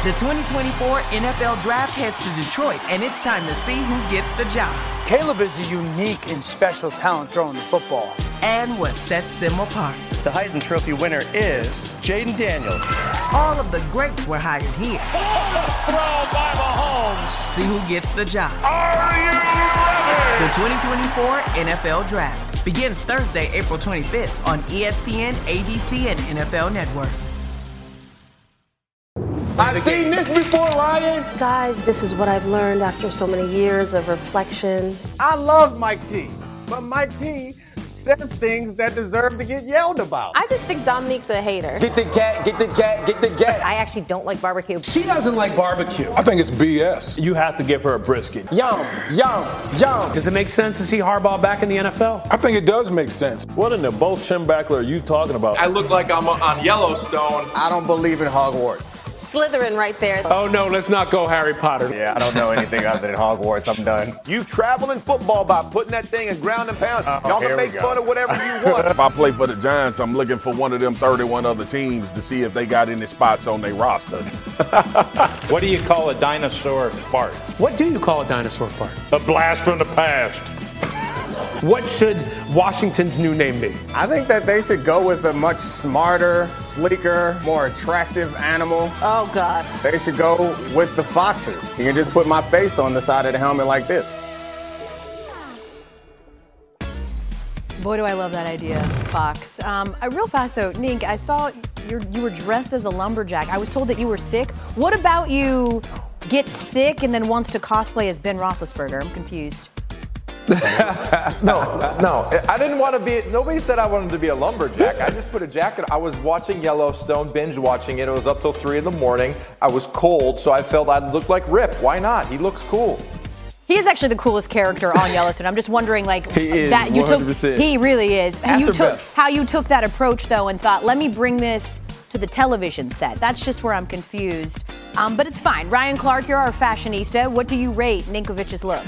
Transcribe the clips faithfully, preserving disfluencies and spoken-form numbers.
The twenty twenty-four N F L Draft heads to Detroit, and it's time to see who gets the job. Caleb is a unique and special talent throwing the football. And what sets them apart. The Heisman Trophy winner is Jaden Daniels. All of the greats were hired here. Throw by Mahomes. See who gets the job. Are you ready? The twenty twenty-four N F L Draft begins Thursday, April twenty-fifth on E S P N, A B C, and N F L Network. I've seen this before, Ryan. Guys, this is what I've learned after so many years of reflection. I love Mike T, but Mike T says things that deserve to get yelled about. I just think Dominique's a hater. Get the cat, get the cat, get the cat. I actually don't like barbecue. She doesn't like barbecue. I think it's B S. You have to give her a brisket. Yum, yum, yum. Does it make sense to see Harbaugh back in the N F L? I think it does make sense. What in the both Schembechler are you talking about? I look like I'm on Yellowstone. I don't believe in Hogwarts. Slytherin right there. Oh, no, let's not go Harry Potter. Yeah, I don't know anything other than Hogwarts. I'm done. You travel in football by putting that thing in ground and pound. Uh, Y'all can make fun of whatever you want. If I play for the Giants, I'm looking for one of them thirty-one other teams to see if they got any spots on their roster. What do you call a dinosaur fart? What do you call a dinosaur fart? A blast from the past. What should Washington's new name be? I think that they should go with a much smarter, sleeker, more attractive animal. Oh, God. They should go with the foxes. You can just put my face on the side of the helmet like this. Boy, do I love that idea, Fox. Um, uh, real fast, though, Nink, I saw you're, you were dressed as a lumberjack. I was told that you were sick. What about you get sick and then wants to cosplay as Ben Roethlisberger? I'm confused. no, no. I didn't want to be, nobody said I wanted to be a lumberjack. I just put a jacket. I was watching Yellowstone, binge watching it. It was up till three in the morning. I was cold, so I felt I'd look like Rip. Why not? He looks cool. He is actually the coolest character on Yellowstone. I'm just wondering, like, he is, that you one hundred percent. took. He really is. How you took best. how you took that approach though, and thought, let me bring this to the television set. That's just where I'm confused. Um, but it's fine. Ryan Clark, you're our fashionista. What do you rate Ninkovich's look?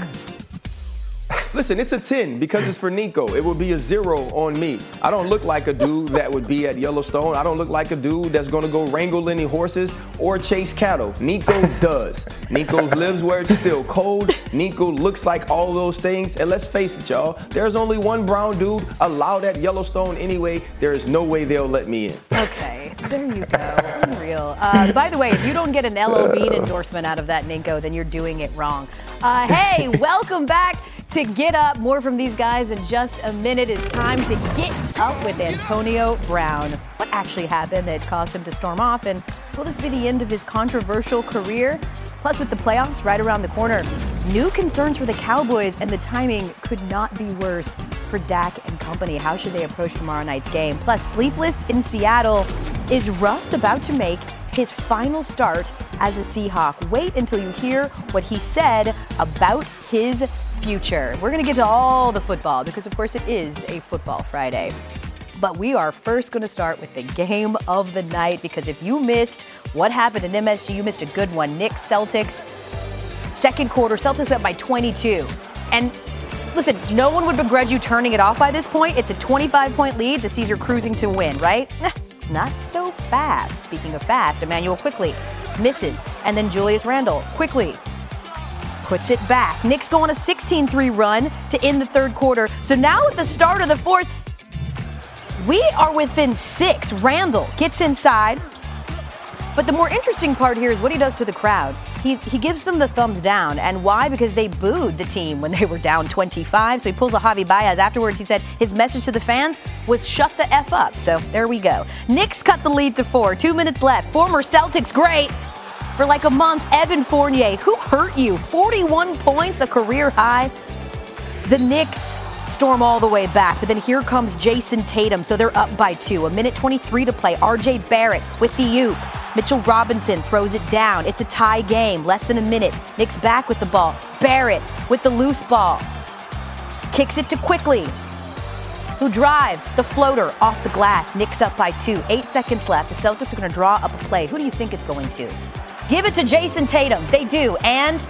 Listen, it's a ten because it's for Nico. It would be a zero on me. I don't look like a dude that would be at Yellowstone. I don't look like a dude that's going to go wrangle any horses or chase cattle. Nico does. Nico lives where it's still cold. Nico looks like all those things. And let's face it, y'all, there's only one brown dude allowed at Yellowstone anyway. There is no way they'll let me in. Okay, there you go. Unreal. Uh, by the way, if you don't get an L O V endorsement out of that, Ninko, then you're doing it wrong. Uh, hey, welcome back to Get Up. More from these guys in just a minute. It's time to get up with Antonio Brown. What actually happened that caused him to storm off, and will this be the end of his controversial career? Plus, with the playoffs right around the corner, new concerns for the Cowboys, and the timing could not be worse for Dak and company. How should they approach tomorrow night's game? Plus, sleepless in Seattle. Is Russ about to make his final start as a Seahawk? Wait until you hear what he said about his future. We're going to get to all the football because, of course, it is a Football Friday. But we are first going to start with the game of the night, because if you missed what happened in M S G, you missed a good one. Knicks, Celtics, second quarter, Celtics up by twenty-two. And listen, no one would begrudge you turning it off by this point. It's a twenty-five point lead. The C's are cruising to win, right? Not so fast. Speaking of fast, Emmanuel quickly misses. And then Julius Randle quickly puts it back. Knicks go on a sixteen three run to end the third quarter. So now at the start of the fourth, we are within six. Randle gets inside. But the more interesting part here is what he does to the crowd. He he gives them the thumbs down. And why? Because they booed the team when they were down twenty-five. So he pulls a Javi Baez. Afterwards, he said his message to the fans was shut the F up. So there we go. Knicks cut the lead to four. Two minutes left. Former Celtics great for like a month, Evan Fournier. Who hurt you? forty-one points, a career high. The Knicks storm all the way back, but then here comes Jason Tatum. So they're up by two. A minute twenty-three to play. R J Barrett with the oop. Mitchell Robinson throws it down. It's a tie game. Less than a minute. Knicks back with the ball. Barrett with the loose ball. Kicks it to Quickly, who drives the floater off the glass. Knicks up by two. Eight seconds left. The Celtics are going to draw up a play. Who do you think it's going to? Give it to Jason Tatum. They do. And,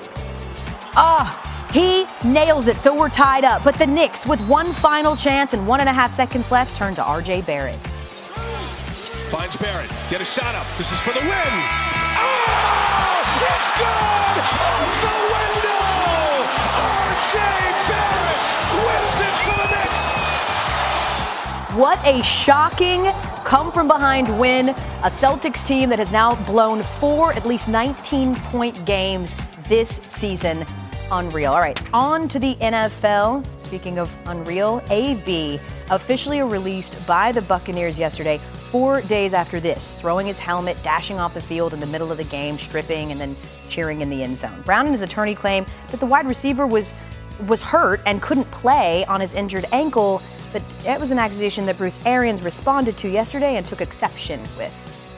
ah, he nails it. So we're tied up. But the Knicks, with one final chance and one and a half seconds left, turn to R J Barrett. Finds Barrett. Get a shot up. This is for the win. Oh! It's good! Off the window! R J Barrett wins it for the Knicks! What a shocking come-from-behind win. A Celtics team that has now blown four at least nineteen-point games this season. Unreal. All right, on to the N F L. Speaking of unreal, A B officially released by the Buccaneers yesterday, four days after this, throwing his helmet, dashing off the field in the middle of the game, stripping, and then cheering in the end zone. Brown and his attorney claim that the wide receiver was was hurt and couldn't play on his injured ankle, but that was an accusation that Bruce Arians responded to yesterday and took exception with.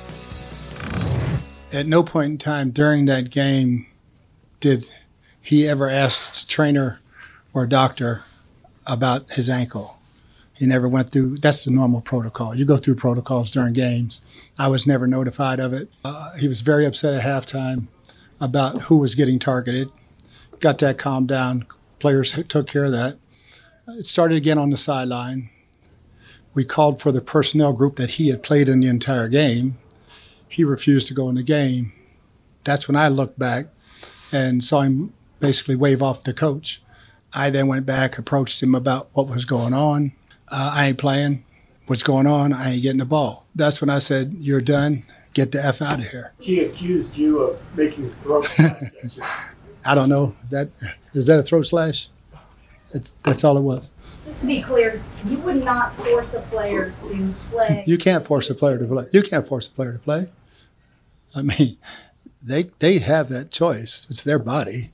At no point in time during that game did he ever ask a trainer or a doctor about his ankle. He never went through, that's the normal protocol. You go through protocols during games. I was never notified of it. Uh, he was very upset at halftime about who was getting targeted. Got that calmed down. Players took care of that. It started again on the sideline. We called for the personnel group that he had played in the entire game. He refused to go in the game. That's when I looked back and saw him basically wave off the coach. I then went back, approached him about what was going on. Uh, I ain't playing. What's going on? I ain't getting the ball. That's when I said, you're done. Get the F out of here. He accused you of making a throat slash. I don't know. That is that a throat slash? It's, that's all it was. Just to be clear, you would not force a player to play. You can't force a player to play. You can't force a player to play. I mean, they they have that choice. It's their body.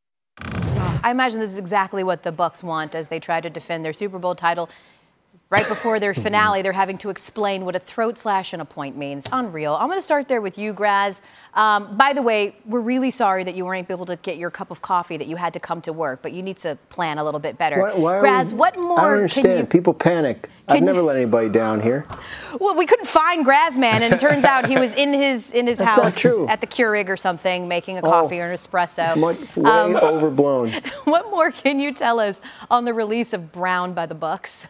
I imagine this is exactly what the Bucs want as they try to defend their Super Bowl title. Right before their finale, they're having to explain what a throat slash and a point means. Unreal. I'm going to start there with you, Graz. Um, by the way, we're really sorry that you weren't able to get your cup of coffee, that you had to come to work, but you need to plan a little bit better. Why, why Graz, we, what more I don't understand. can you... People panic. I've never let anybody down here. Well, we couldn't find Grazman, and it turns out he was in his in his That's house not true. at the Keurig or something, making a Oh, coffee or an espresso. Much, way Um, overblown. What more can you tell us on the release of Brown by the Bucs?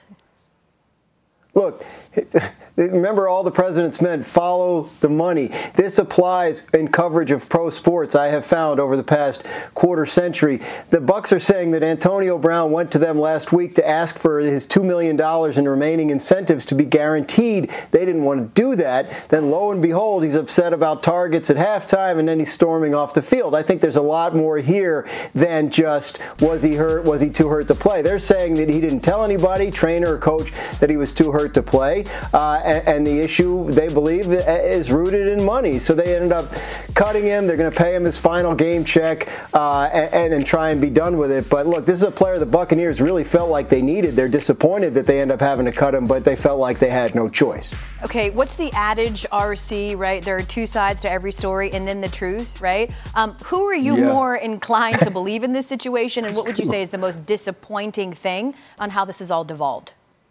Look, remember all the president's men, follow the money. This applies in coverage of pro sports, I have found over the past quarter century. The Bucs are saying that Antonio Brown went to them last week to ask for his two million dollars in remaining incentives to be guaranteed. They didn't want to do that. Then lo and behold, he's upset about targets at halftime, and then he's storming off the field. I think there's a lot more here than just was he hurt, was he too hurt to play. They're saying that he didn't tell anybody, trainer or coach, that he was too hurt to play, uh, and, and the issue, they believe, is rooted in money. So they ended up cutting him. They're going to pay him his final game check uh, and, and try and be done with it. But look, this is a player the Buccaneers really felt like they needed. They're disappointed that they end up having to cut him, but they felt like they had no choice. Okay, what's the adage, R C, right? There are two sides to every story and then the truth, right? Um, who are you Yeah. more inclined to believe in this situation, and what would you say is the most disappointing thing on how this has all devolved?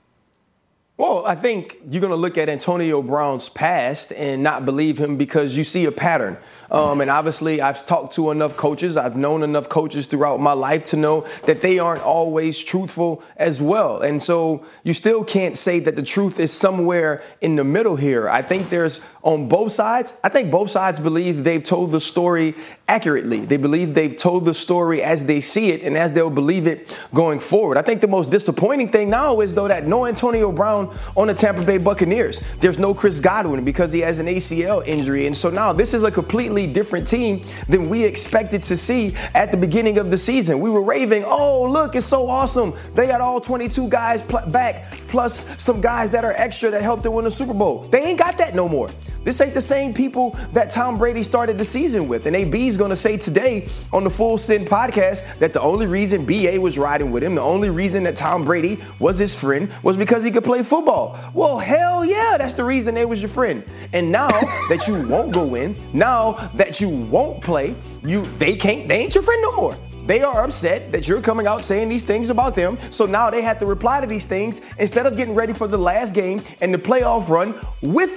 Well, I think you're going to look at Antonio Brown's past and not believe him because you see a pattern. Um, and obviously, I've talked to enough coaches. I've known enough coaches throughout my life to know that they aren't always truthful as well. And so you still can't say that the truth is somewhere in the middle here. I think there's on both sides. I think both sides believe they've told the story accurately. They believe they've told the story as they see it and as they'll believe it going forward. I think the most disappointing thing now is, though, that no Antonio Brown on the Tampa Bay Buccaneers. There's no Chris Godwin because he has an A C L injury. And so now this is a completely different team than we expected to see at the beginning of the season. We were raving, oh, look, it's so awesome. They got all twenty-two guys pl- back, plus some guys that are extra that helped them win the Super Bowl. They ain't got that no more. This ain't the same people that Tom Brady started the season with. And A B's going to say today on the Full Send podcast that the only reason B A was riding with him, the only reason that Tom Brady was his friend was because he could play football. Well, hell yeah, that's the reason they was your friend. And now that you won't go in, now that you won't play, you they can't, they ain't your friend no more. They are upset that you're coming out saying these things about them. So now they have to reply to these things instead of getting ready for the last game and the playoff run with you.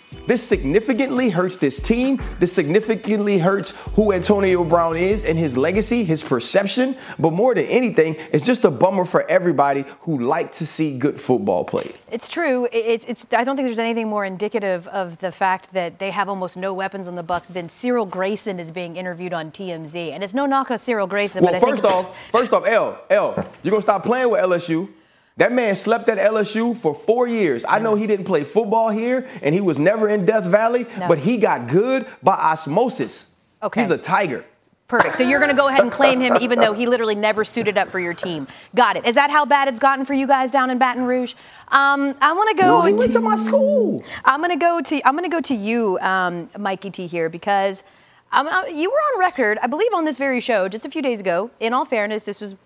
This significantly hurts this team. This significantly hurts who Antonio Brown is and his legacy, his perception. But more than anything, it's just a bummer for everybody who like to see good football played. It's true. It's, it's, I don't think there's anything more indicative of the fact that they have almost no weapons on the Bucs than Cyril Grayson is being interviewed on T M Z. And it's no knock on Cyril Grayson. Well, but I first think off, first off, L, L, you're going to stop playing with L S U. That man slept at L S U for four years. I know he didn't play football here, and he was never in Death Valley, no. but he got good by osmosis. Okay. He's a tiger. Perfect. So you're going to go ahead and claim him even though he literally never suited up for your team. Got it. Is that how bad it's gotten for you guys down in Baton Rouge? Um, I want to go. No, he to, went to my school. I'm going to go to. I'm going to go to you, um, Mikey T, here because. Um, you were on record, I believe, on this very show just a few days ago. In all fairness, this was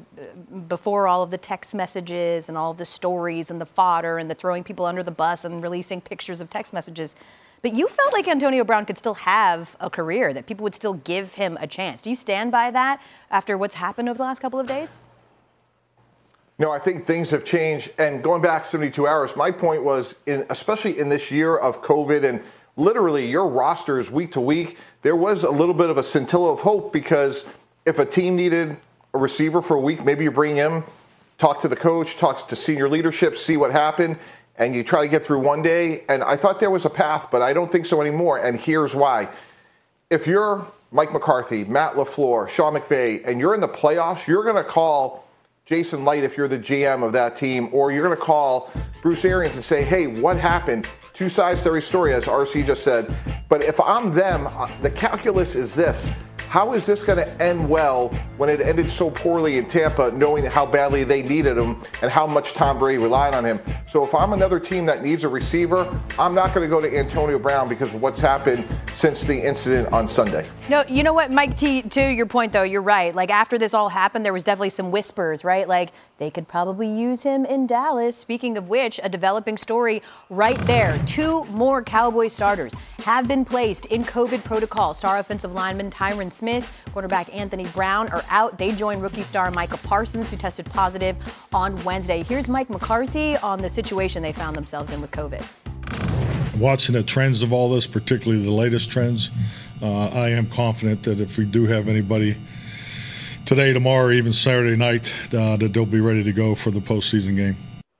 before all of the text messages and all of the stories and the fodder and the throwing people under the bus and releasing pictures of text messages. But you felt like Antonio Brown could still have a career, that people would still give him a chance. Do you stand by that after what's happened over the last couple of days? No, I think things have changed. And going back seventy-two hours, my point was, in, especially in this year of COVID and literally your rosters week to week, there was a little bit of a scintilla of hope because if a team needed a receiver for a week, maybe you bring him, talk to the coach, talk to senior leadership, see what happened, and you try to get through one day. And I thought there was a path, but I don't think so anymore. And here's why. If you're Mike McCarthy, Matt LaFleur, Sean McVay, and you're in the playoffs, you're going to call Jason Light if you're the G M of that team, or you're going to call Bruce Arians and say, hey, what happened? Two sides to every story, as R C just said. But if I'm them, the calculus is this. How is this going to end well when it ended so poorly in Tampa, knowing how badly they needed him and how much Tom Brady relied on him? So if I'm another team that needs a receiver, I'm not going to go to Antonio Brown because of what's happened since the incident on Sunday. No, you know what, Mike T, to your point, though, you're right. Like, after this all happened, there was definitely some whispers, right? Like, they could probably use him in Dallas. Speaking of which, a developing story right there. Two more Cowboy starters have been placed in COVID protocol. Star offensive lineman Tyron Smith, quarterback Anthony Brown are out. They join rookie star Micah Parsons, who tested positive on Wednesday. Here's Mike McCarthy on the situation they found themselves in with COVID. Watching the trends of all this, particularly the latest trends, uh, I am confident that if we do have anybody today, tomorrow, or even Saturday night, uh, that they'll be ready to go for the postseason game.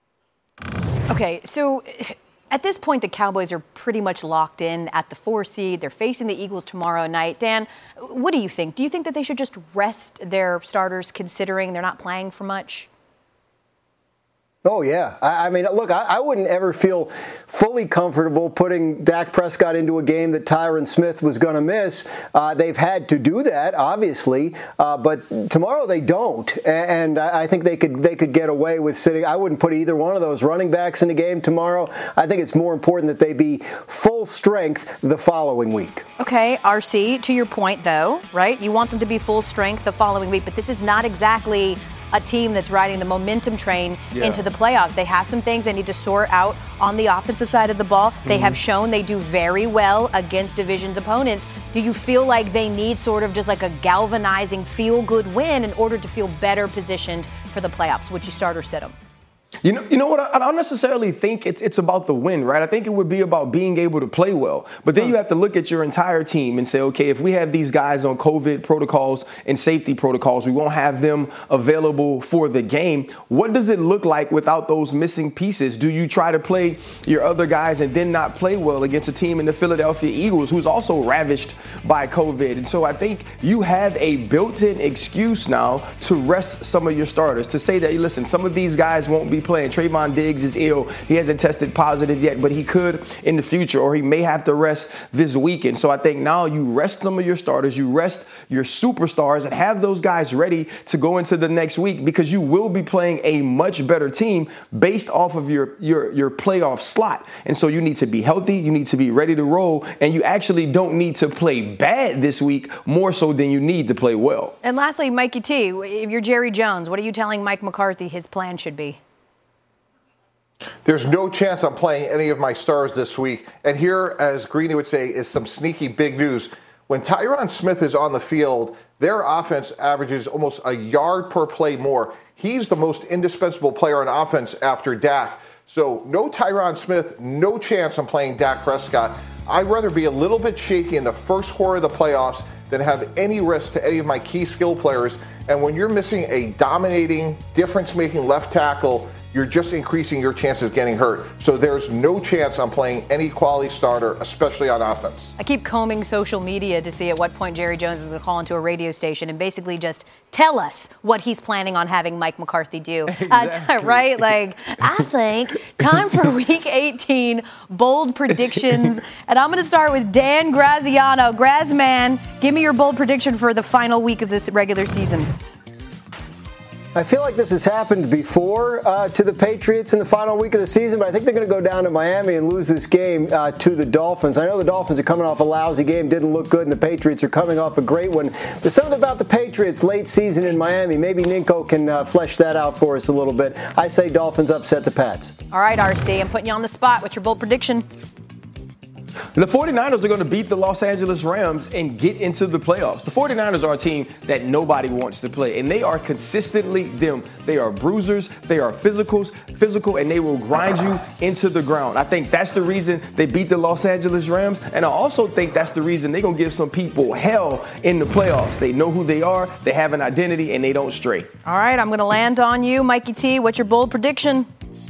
Okay, so at this point, the Cowboys are pretty much locked in at the four seed. They're facing the Eagles tomorrow night. Dan, what do you think? Do you think that they should just rest their starters considering they're not playing for much? Oh, yeah. I, I mean, look, I, I wouldn't ever feel fully comfortable putting Dak Prescott into a game that Tyron Smith was going to miss. Uh, they've had to do that, obviously, uh, but tomorrow they don't. And I, I think they could they could get away with sitting. I wouldn't put either one of those running backs in the game tomorrow. I think it's more important that they be full strength the following week. Okay, R C, to your point, though, right? You want them to be full strength the following week, but this is not exactly a team that's riding the momentum train yeah. into the playoffs. They have some things they need to sort out on the offensive side of the ball. Mm-hmm. They have shown they do very well against division's opponents. Do you feel like they need sort of just like a galvanizing feel-good win in order to feel better positioned for the playoffs? Would you start or sit them? You know, you know what? I don't necessarily think it's it's about the win, right? I think it would be about being able to play well. But then you have to look at your entire team and say, okay, if we have these guys on COVID protocols and safety protocols, we won't have them available for the game. What does it look like without those missing pieces? Do you try to play your other guys and then not play well against a team in the Philadelphia Eagles who's also ravished by COVID? And so I think you have a built-in excuse now to rest some of your starters, to say that, listen, some of these guys won't be playing. Trayvon Diggs is ill. He hasn't tested positive yet, but he could in the future, or he may have to rest this weekend. So I think now you rest some of your starters, you rest your superstars, and have those guys ready to go into the next week, because you will be playing a much better team based off of your, your, your playoff slot. And so you need to be healthy, you need to be ready to roll, and you actually don't need to play bad this week more so than you need to play well. And lastly, Mikey T, if you're Jerry Jones, what are you telling Mike McCarthy his plan should be? There's no chance I'm playing any of my stars this week. And here, as Greeny would say, is some sneaky big news. When Tyron Smith is on the field, their offense averages almost a yard per play more. He's the most indispensable player on offense after Dak. So no Tyron Smith, no chance on playing Dak Prescott. I'd rather be a little bit shaky in the first quarter of the playoffs than have any risk to any of my key skill players. And when you're missing a dominating, difference-making left tackle, you're just increasing your chances of getting hurt. So there's no chance on playing any quality starter, especially on offense. I keep combing social media to see at what point Jerry Jones is going to call into a radio station and basically just tell us what he's planning on having Mike McCarthy do. Exactly. Uh, right? Like, I think time for week eighteen, bold predictions. And I'm going to start with Dan Graziano. Grazman, give me your bold prediction for the final week of this regular season. I feel like this has happened before uh, to the Patriots in the final week of the season, but I think they're going to go down to Miami and lose this game uh, to the Dolphins. I know the Dolphins are coming off a lousy game, didn't look good, and the Patriots are coming off a great one. There's something about the Patriots late season in Miami. Maybe Ninko can uh, flesh that out for us a little bit. I say Dolphins upset the Pats. All right, R C, I'm putting you on the spot. What's your bold prediction? The 49ers are going to beat the Los Angeles Rams and get into the playoffs. The 49ers are a team that nobody wants to play, and they are consistently them. They are bruisers, they are physicals, physical, and they will grind you into the ground. I think that's the reason they beat the Los Angeles Rams, and I also think that's the reason they're going to give some people hell in the playoffs. They know who they are, they have an identity, and they don't stray. All right, I'm going to land on you. Mikey T, what's your bold prediction?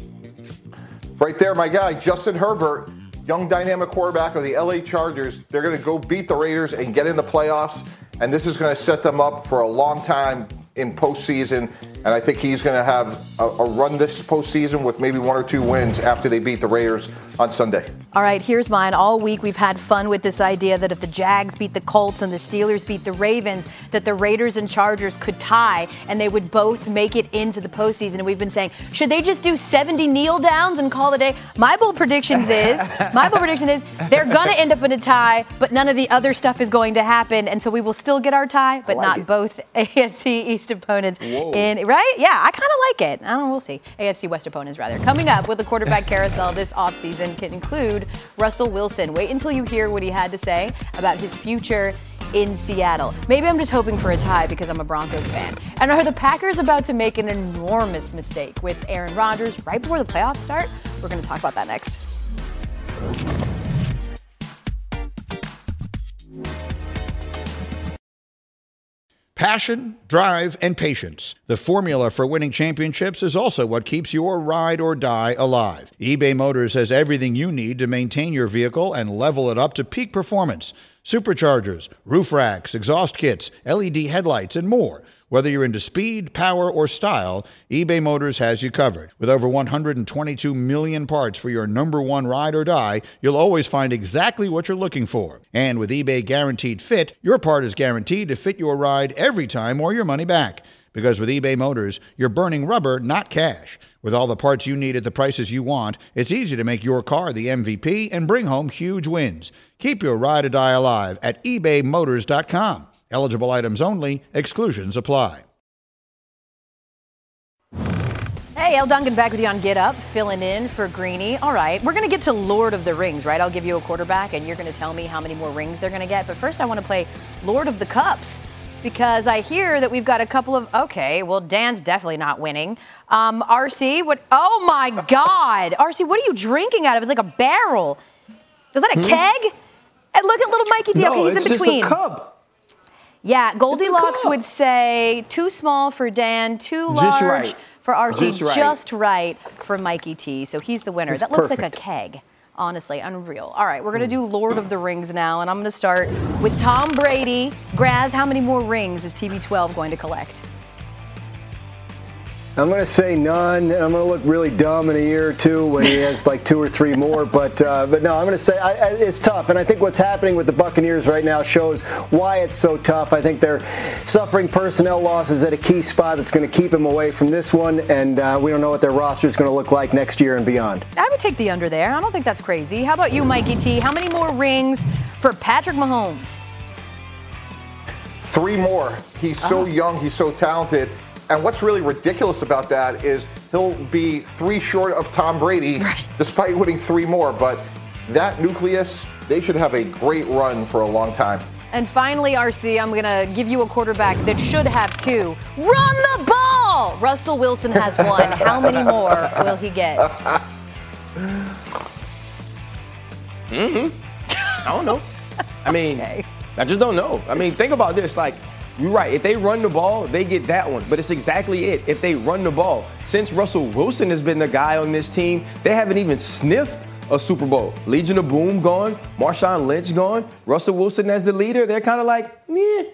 Right there, my guy, Justin Herbert. Young dynamic quarterback of the L A Chargers. They're going to go beat the Raiders and get in the playoffs. And this is going to set them up for a long time in postseason. And I think he's going to have a, a run this postseason with maybe one or two wins after they beat the Raiders on Sunday. All right, here's mine. All week we've had fun with this idea that if the Jags beat the Colts and the Steelers beat the Ravens, that the Raiders and Chargers could tie and they would both make it into the postseason. And we've been saying, should they just do seventy kneel downs and call it a day? My bold prediction is, my bold prediction is they're going to end up in a tie, but none of the other stuff is going to happen. And so we will still get our tie, but like not it. both A F C East opponents. Whoa. in, right? Yeah, I kind of like it. I don't know, we'll see. A F C West opponents, rather. Coming up with the quarterback carousel this offseason can include Russell Wilson. Wait until you hear what he had to say about his future in Seattle. Maybe I'm just hoping for a tie because I'm a Broncos fan. And are the Packers about to make an enormous mistake with Aaron Rodgers right before the playoffs start? We're going to talk about that next. Passion, drive, and patience. The formula for winning championships is also what keeps your ride or die alive. eBay Motors has everything you need to maintain your vehicle and level it up to peak performance. Superchargers, roof racks, exhaust kits, L E D headlights, and more. Whether you're into speed, power, or style, eBay Motors has you covered. With over one hundred twenty-two million parts for your number one ride or die, you'll always find exactly what you're looking for. And with eBay Guaranteed Fit, your part is guaranteed to fit your ride every time or your money back. Because with eBay Motors, you're burning rubber, not cash. With all the parts you need at the prices you want, it's easy to make your car the M V P and bring home huge wins. Keep your ride or die alive at ebay motors dot com. Eligible items only. Exclusions apply. Hey, El Duncan back with you on Get Up, filling in for Greeny. All right, we're going to get to Lord of the Rings, right? I'll give you a quarterback, and you're going to tell me how many more rings they're going to get. But first, I want to play Lord of the Cups, because I hear that we've got a couple of, okay, well, Dan's definitely not winning. Um, R C, what, oh my God. R C, what are you drinking out of? It's like a barrel. Is that a hmm? keg? And look at little Mikey D. No, okay, he's in between. It's just a cup. Yeah, Goldilocks would say too small for Dan, too large just right. for R C, just right. just right for Mikey T. So he's the winner. It's that looks perfect. like a keg. Honestly, unreal. All right, we're going to do Lord of the Rings now, and I'm going to start with Tom Brady. Graz, how many more rings is T B twelve going to collect? I'm going to say none. I'm going to look really dumb in a year or two when he has like two or three more. But uh, but no, I'm going to say I, I, it's tough. And I think what's happening with the Buccaneers right now shows why it's so tough. I think they're suffering personnel losses at a key spot that's going to keep them away from this one. And uh, we don't know what their roster is going to look like next year and beyond. I would take the under there. I don't think that's crazy. How about you, Mikey T? How many more rings for Patrick Mahomes? Three more. He's so uh-huh. young. He's so talented. And what's really ridiculous about that is he'll be three short of Tom Brady, right. despite winning three more. But that nucleus, they should have a great run for a long time. And finally, R C, I'm going to give you a quarterback that should have two. Run the ball! Russell Wilson has one. How many more will he get? Mm-hmm. I don't know. I mean, okay. I just don't know. I mean, think about this. Like, you're right. If they run the ball, they get that one. But it's exactly it. If they run the ball, since Russell Wilson has been the guy on this team, they haven't even sniffed a Super Bowl. Legion of Boom gone. Marshawn Lynch gone. Russell Wilson as the leader. They're kind of like, meh.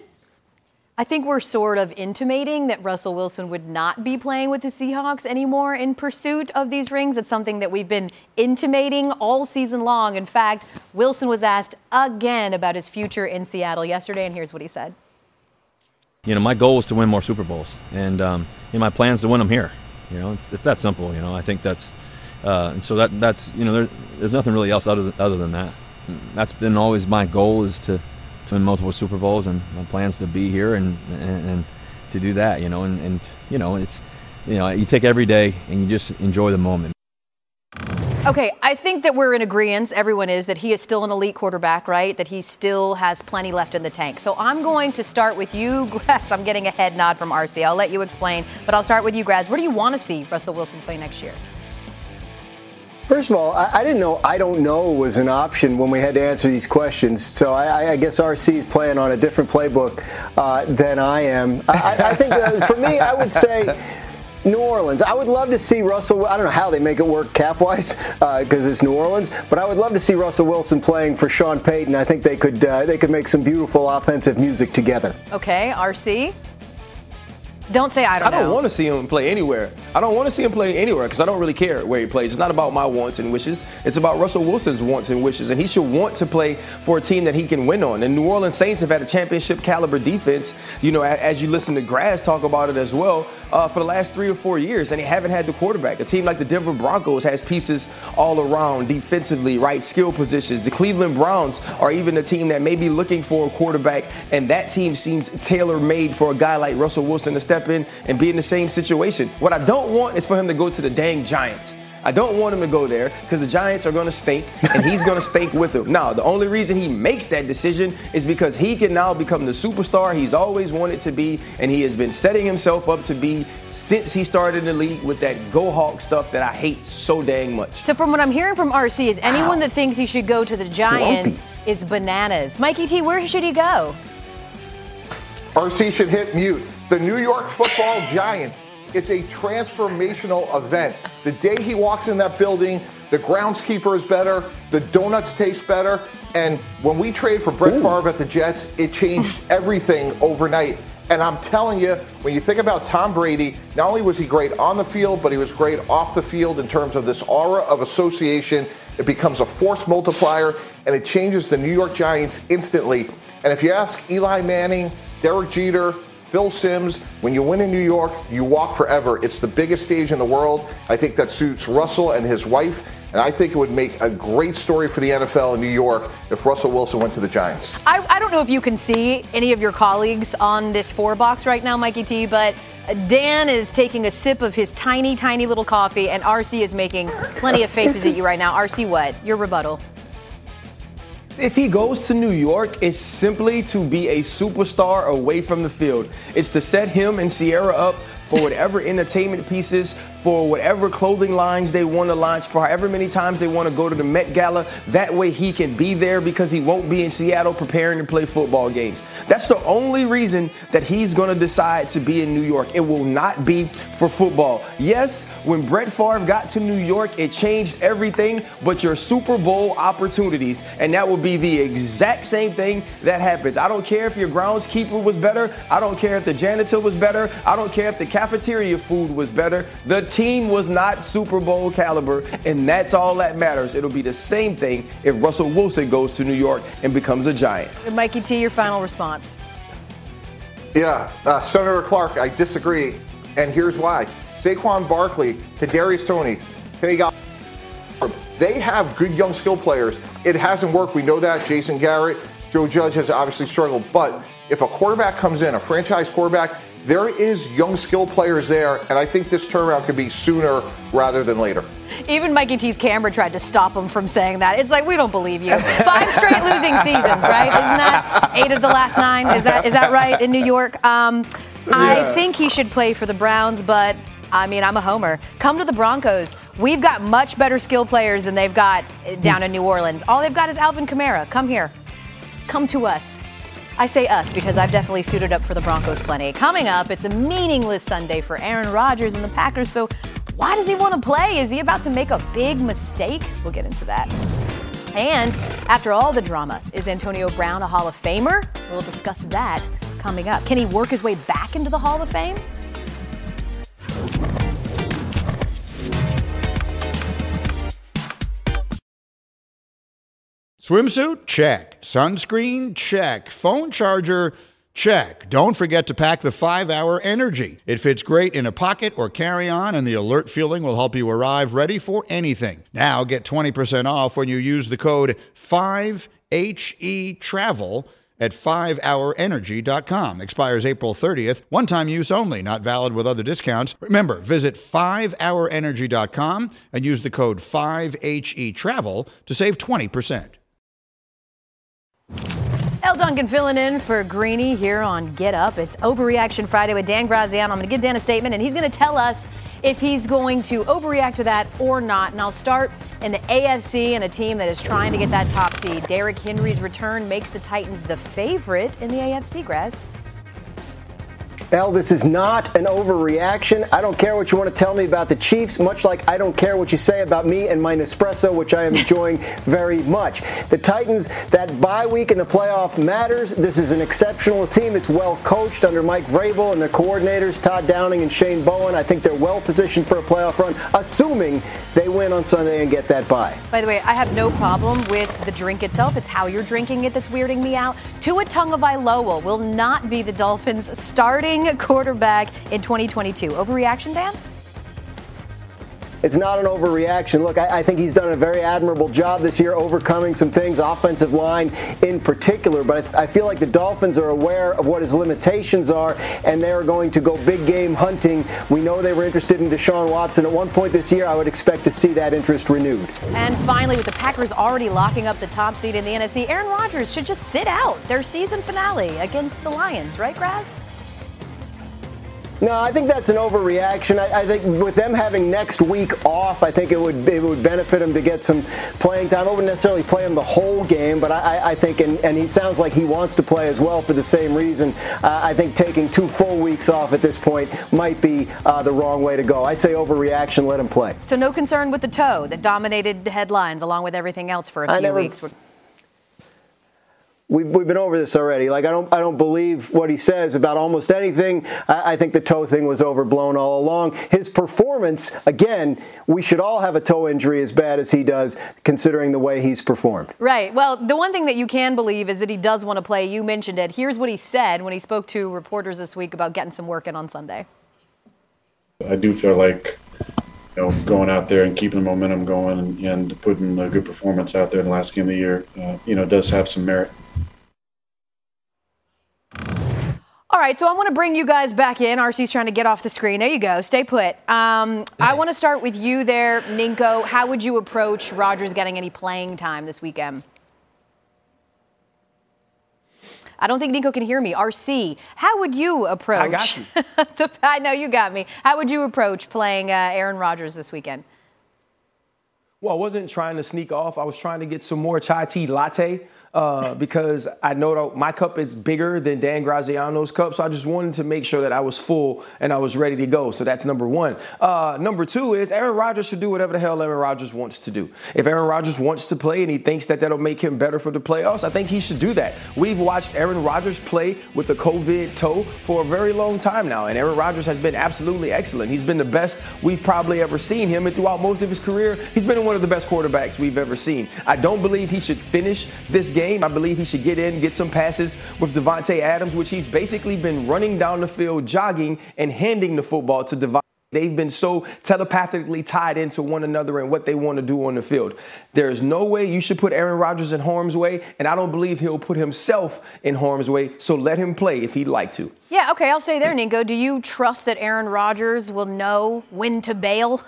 I think we're sort of intimating that Russell Wilson would not be playing with the Seahawks anymore in pursuit of these rings. It's something that we've been intimating all season long. In fact, Wilson was asked again about his future in Seattle yesterday, and here's what he said. You know, my goal is to win more Super Bowls, and um, you know, my plan is to win them here. You know, it's, it's that simple. You know, I think that's, uh, and so that that's you know, there, there's nothing really else other than, other than that. That's been always my goal, is to. to win multiple Super Bowls, and my plans to be here and, and, and to do that, you know, and, and, you know, it's, you know, you take every day and you just enjoy the moment. Okay, I think that we're in agreement, everyone is, that he is still an elite quarterback, right? That he still has plenty left in the tank. So I'm going to start with you, Graz. I'm getting a head nod from R C. I'll let you explain, but I'll start with you, Graz. Where do you want to see Russell Wilson play next year? First of all, I, I didn't know I don't know was an option when we had to answer these questions. So I, I guess R C is playing on a different playbook uh, than I am. I, I think that for me, I would say New Orleans. I would love to see Russell. I don't know how they make it work cap-wise because uh, it's New Orleans, but I would love to see Russell Wilson playing for Sean Payton. I think they could uh, they could make some beautiful offensive music together. Okay, R C. Don't say I don't know. I don't want to see him play anywhere. I don't want to see him play anywhere because I don't really care where he plays. It's not about my wants and wishes. It's about Russell Wilson's wants and wishes, and he should want to play for a team that he can win on. And New Orleans Saints have had a championship caliber defense, you know, as you listen to Graz talk about it as well, uh, for the last three or four years, and they haven't had the quarterback. A team like the Denver Broncos has pieces all around defensively, right, skill positions. The Cleveland Browns are even a team that may be looking for a quarterback, and that team seems tailor-made for a guy like Russell Wilson to step in and be in the same situation. What I don't want is for him to go to the dang Giants. I don't want him to go there because the Giants are going to stink, and he's going to stink with them. Now, the only reason he makes that decision is because he can now become the superstar he's always wanted to be, and he has been setting himself up to be since he started in the league with that Go Hawk stuff that I hate so dang much. So from what I'm hearing from R C is anyone wow. that thinks he should go to the Giants Lumpy. is bananas. Mikey T, where should he go? R C should hit mute. The New York Football Giants. It's a transformational event. The day he walks in that building, the groundskeeper is better, the donuts taste better, and when we traded for Brett Ooh. Favre at the Jets, it changed everything overnight. And I'm telling you, when you think about Tom Brady, not only was he great on the field, but he was great off the field in terms of this aura of association. It becomes a force multiplier, and it changes the New York Giants instantly. And if you ask Eli Manning, Derek Jeter, Phil Simms, when you win in New York, you walk forever. It's the biggest stage in the world. I think that suits Russell and his wife, and I think it would make a great story for the N F L in New York if Russell Wilson went to the Giants. I, I don't know if you can see any of your colleagues on this four box right now, Mikey T, but Dan is taking a sip of his tiny, tiny little coffee, and R C is making plenty of faces at you right now. R C, what? Your rebuttal. If he goes to New York, it's simply to be a superstar away from the field. It's to set him and Sierra up for whatever entertainment pieces, for whatever clothing lines they want to launch, for however many times they want to go to the Met Gala. That way he can be there because he won't be in Seattle preparing to play football games. That's the only reason that he's going to decide to be in New York. It will not be for football. Yes, when Brett Favre got to New York, it changed everything but your Super Bowl opportunities, and that will be the exact same thing that happens. I don't care if your groundskeeper was better. I don't care if the janitor was better. I don't care if the cafeteria food was better. The team was not Super Bowl caliber, and that's all that matters. It'll be the same thing if Russell Wilson goes to New York and becomes a Giant. Mikey T, your final response. Yeah, uh, Senator Clark, I disagree, and here's why. Saquon Barkley, Kadarius Toney, Kenny Gall, they have good young skill players. It hasn't worked. We know that. Jason Garrett, Joe Judge has obviously struggled, but if a quarterback comes in, a franchise quarterback, there is young skill players there, and I think this turnaround could be sooner rather than later. Even Mikey T's camera tried to stop him from saying that. It's like, we don't believe you. Five straight losing seasons, right? Isn't that eight of the last nine? Is that is that right in New York? Um, yeah. I think he should play for the Browns, but I mean, I'm a homer. Come to the Broncos. We've got much better skill players than they've got down in New Orleans. All they've got is Alvin Kamara. Come here. Come to us. I say us because I've definitely suited up for the Broncos plenty. Coming up, it's a meaningless Sunday for Aaron Rodgers and the Packers. So why does he want to play? Is he about to make a big mistake? We'll get into that. And after all the drama, is Antonio Brown a Hall of Famer? We'll discuss that coming up. Can he work his way back into the Hall of Fame? Swimsuit? Check. Sunscreen? Check. Phone charger? Check. Don't forget to pack the five hour Energy. It fits great in a pocket or carry-on, and the alert feeling will help you arrive ready for anything. Now get twenty percent off when you use the code five H E travel at five hour energy dot com. Expires April thirtieth. One-time use only, not valid with other discounts. Remember, visit five hour energy dot com and use the code five H E travel to save twenty percent. Elle Duncan filling in for Greeny here on Get Up. It's Overreaction Friday with Dan Graziano. I'm going to give Dan a statement, and he's going to tell us if he's going to overreact to that or not. And I'll start in the A F C and a team that is trying to get that top seed. Derrick Henry's return makes the Titans the favorite in the A F C, Graz. Elle, this is not an overreaction. I don't care what you want to tell me about the Chiefs, much like I don't care what you say about me and my Nespresso, which I am enjoying very much. The Titans, that bye week in the playoff matters. This is an exceptional team. It's well coached under Mike Vrabel and their coordinators, Todd Downing and Shane Bowen. I think they're well positioned for a playoff run, assuming they win on Sunday and get that bye. By the way, I have no problem with the drink itself. It's how you're drinking it that's weirding me out. Tua Tagovailoa will not be the Dolphins' starting quarterback in twenty twenty-two. Overreaction, Dan? It's not an overreaction. Look, I, I think he's done a very admirable job this year overcoming some things, offensive line in particular. But I, I feel like the Dolphins are aware of what his limitations are, and they're going to go big game hunting. We know they were interested in Deshaun Watson at one point this year. I would expect to see that interest renewed. And finally, with the Packers already locking up the top seed in the N F C, Aaron Rodgers should just sit out their season finale against the Lions, right, Graz? No, I think that's an overreaction. I, I think with them having next week off, I think it would it would benefit him to get some playing time. I wouldn't necessarily play him the whole game, but I, I think, and, and he sounds like he wants to play as well for the same reason. Uh, I think taking two full weeks off at this point might be uh, the wrong way to go. I say overreaction, let him play. So no concern with the toe that dominated headlines along with everything else for a few never, weeks. We've, we've been over this already. Like, I don't I don't believe what he says about almost anything. I, I think the toe thing was overblown all along. His performance, again, we should all have a toe injury as bad as he does, considering the way he's performed. Right. Well, the one thing that you can believe is that he does want to play. You mentioned it. Here's what he said when he spoke to reporters this week about getting some work in on Sunday. I do feel like, you know, going out there and keeping the momentum going and, and putting a good performance out there in the last game of the year, uh, you know, does have some merit. All right, so I want to bring you guys back in. R C's trying to get off the screen. There you go. Stay put. Um, I want to start with you there, Ninko. How would you approach Rodgers getting any playing time this weekend? I don't think Ninko can hear me. R C, how would you approach? I got you. the, I know you got me. How would you approach playing uh, Aaron Rodgers this weekend? Well, I wasn't trying to sneak off. I was trying to get some more chai tea latte. Uh, because I know my cup is bigger than Dan Graziano's cup, so I just wanted to make sure that I was full and I was ready to go. So that's number one. Uh, number two is Aaron Rodgers should do whatever the hell Aaron Rodgers wants to do. If Aaron Rodgers wants to play and he thinks that that'll make him better for the playoffs, I think he should do that. We've watched Aaron Rodgers play with a COVID toe for a very long time now, and Aaron Rodgers has been absolutely excellent. He's been the best we've probably ever seen him, and throughout most of his career, he's been one of the best quarterbacks we've ever seen. I don't believe he should finish this game. Game. I believe he should get in, get some passes with Devontae Adams, which he's basically been running down the field, jogging, and handing the football to Devontae. They've been so telepathically tied into one another and what they want to do on the field. There's no way you should put Aaron Rodgers in harm's way, and I don't believe he'll put himself in harm's way, so let him play if he'd like to. Yeah, okay, I'll say there, Ninko. Do you trust that Aaron Rodgers will know when to bail?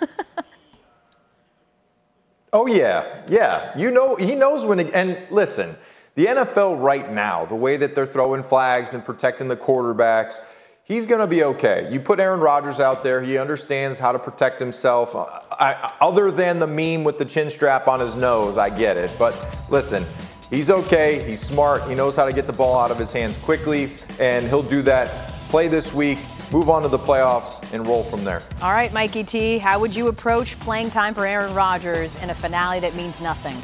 Oh, yeah. Yeah. You know, he knows when to, and listen, the N F L right now, the way that they're throwing flags and protecting the quarterbacks, He's going to be okay. You put Aaron Rodgers out there. He understands how to protect himself. I, other than the meme with the chin strap on his nose, I get it. But listen, he's okay. He's smart. He knows how to get the ball out of his hands quickly, and he'll do that. Play this week, move on to the playoffs, and roll from there. All right, Mikey T, how would you approach playing time for Aaron Rodgers in a finale that means nothing?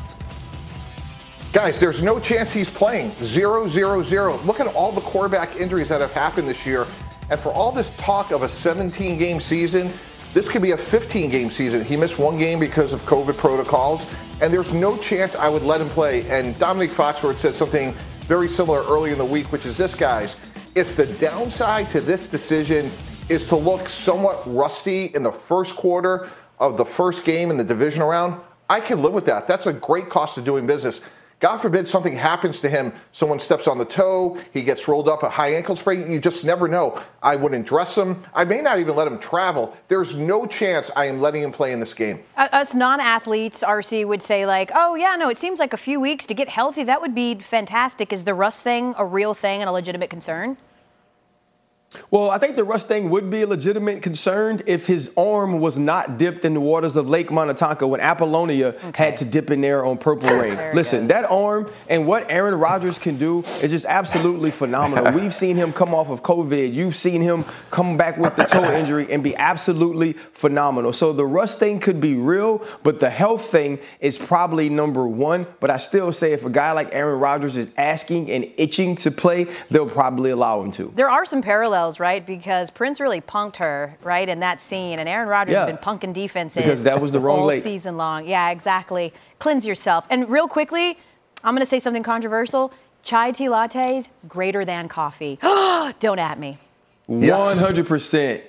Guys, there's no chance he's playing. Zero, zero, zero. Look at all the quarterback injuries that have happened this year. And for all this talk of a seventeen-game season, this could be a fifteen-game season. He missed one game because of COVID protocols, and there's no chance I would let him play. And Dominique Foxworth said something very similar early in the week, which is this, guys. If the downside to this decision is to look somewhat rusty in the first quarter of the first game in the divisional round, I can live with that. That's a great cost of doing business. God forbid something happens to him. Someone steps on the toe. He gets rolled up, a high ankle sprain. You just never know. I wouldn't dress him. I may not even let him travel. There's no chance I am letting him play in this game. Uh, us non-athletes, R C, would say like, oh, yeah, no, it seems like a few weeks to get healthy. That would be fantastic. Is the rust thing a real thing and a legitimate concern? Well, I think the rust thing would be a legitimate concern if his arm was not dipped in the waters of Lake Minnetonka when Apollonia okay. had to dip in there on Purple Rain. Listen, that arm and what Aaron Rodgers can do is just absolutely phenomenal. We've seen him come off of COVID. You've seen him come back with the toe injury and be absolutely phenomenal. So the rust thing could be real, but the health thing is probably number one. But I still say if a guy like Aaron Rodgers is asking and itching to play, they'll probably allow him to. There are some parallels. Right, because Prince really punked her, right, in that scene, and Aaron Rodgers yeah. has been punking defenses because that was the wrong all lake. Season long. Yeah, exactly. Cleanse yourself. And real quickly, I'm going to say something controversial. Chai tea lattes greater than coffee. Don't at me. Yes. one hundred percent.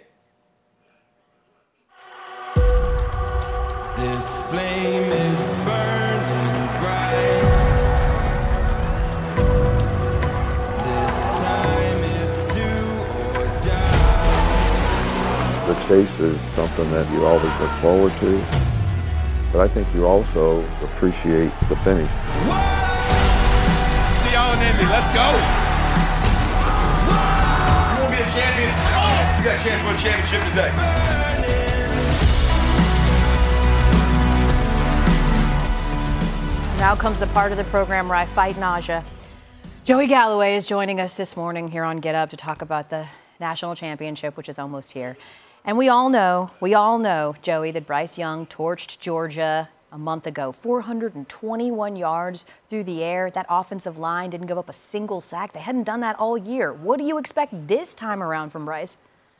This flame is burning bright. The chase is something that you always look forward to, but I think you also appreciate the finish. See y'all in Indy. Let's go. You want to be a champion? You got a chance for a championship today. Now comes the part of the program where I fight nausea. Joey Galloway is joining us this morning here on Get Up to talk about the national championship, which is almost here. And we all know, we all know, Joey, that Bryce Young torched Georgia a month ago. four hundred twenty-one yards through the air. That offensive line didn't give up a single sack. They hadn't done that all year. What do you expect this time around from Bryce?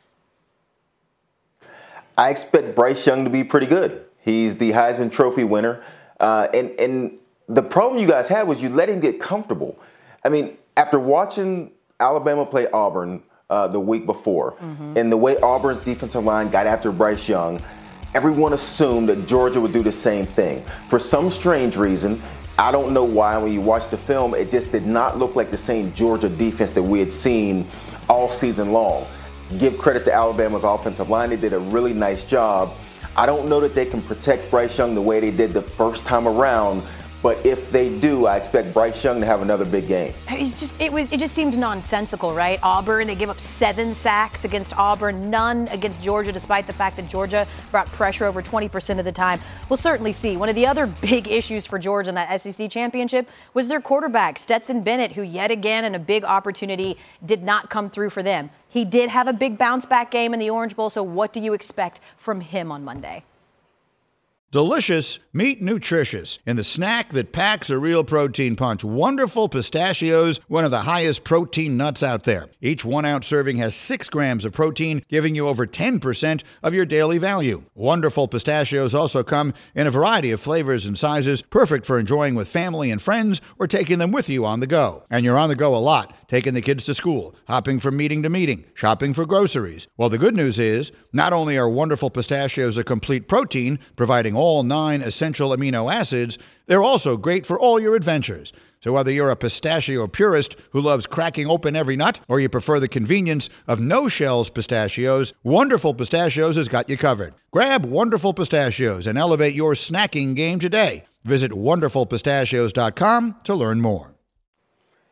I expect Bryce Young to be pretty good. He's the Heisman Trophy winner. Uh, and, and the problem you guys had was you let him get comfortable. I mean, after watching Alabama play Auburn Uh, the week before. Mm-hmm. And the way Auburn's defensive line got after Bryce Young, everyone assumed that Georgia would do the same thing. For some strange reason, I don't know why, when you watch the film, it just did not look like the same Georgia defense that we had seen all season long. Give credit to Alabama's offensive line. They did a really nice job. I don't know that they can protect Bryce Young the way they did the first time around, but if they do, I expect Bryce Young to have another big game. It's just it was it just seemed nonsensical, right? Auburn, they give up seven sacks against Auburn, none against Georgia, despite the fact that Georgia brought pressure over twenty percent of the time. We'll certainly see. One of the other big issues for Georgia in that S E C championship was their quarterback, Stetson Bennett, who yet again in a big opportunity did not come through for them. He did have a big bounce back game in the Orange Bowl, so what do you expect from him on Monday? Delicious, meet nutritious in the snack that packs a real protein punch. Wonderful Pistachios, one of the highest protein nuts out there. Each one-ounce serving has six grams of protein, giving you over ten percent of your daily value. Wonderful Pistachios also come in a variety of flavors and sizes, perfect for enjoying with family and friends or taking them with you on the go. And you're on the go a lot, taking the kids to school, hopping from meeting to meeting, shopping for groceries. Well, the good news is, not only are Wonderful Pistachios a complete protein, providing all nine essential amino acids, they're also great for all your adventures. So whether you're a pistachio purist who loves cracking open every nut, or you prefer the convenience of no-shells pistachios, Wonderful Pistachios has got you covered. Grab Wonderful Pistachios and elevate your snacking game today. Visit wonderful pistachios dot com to learn more.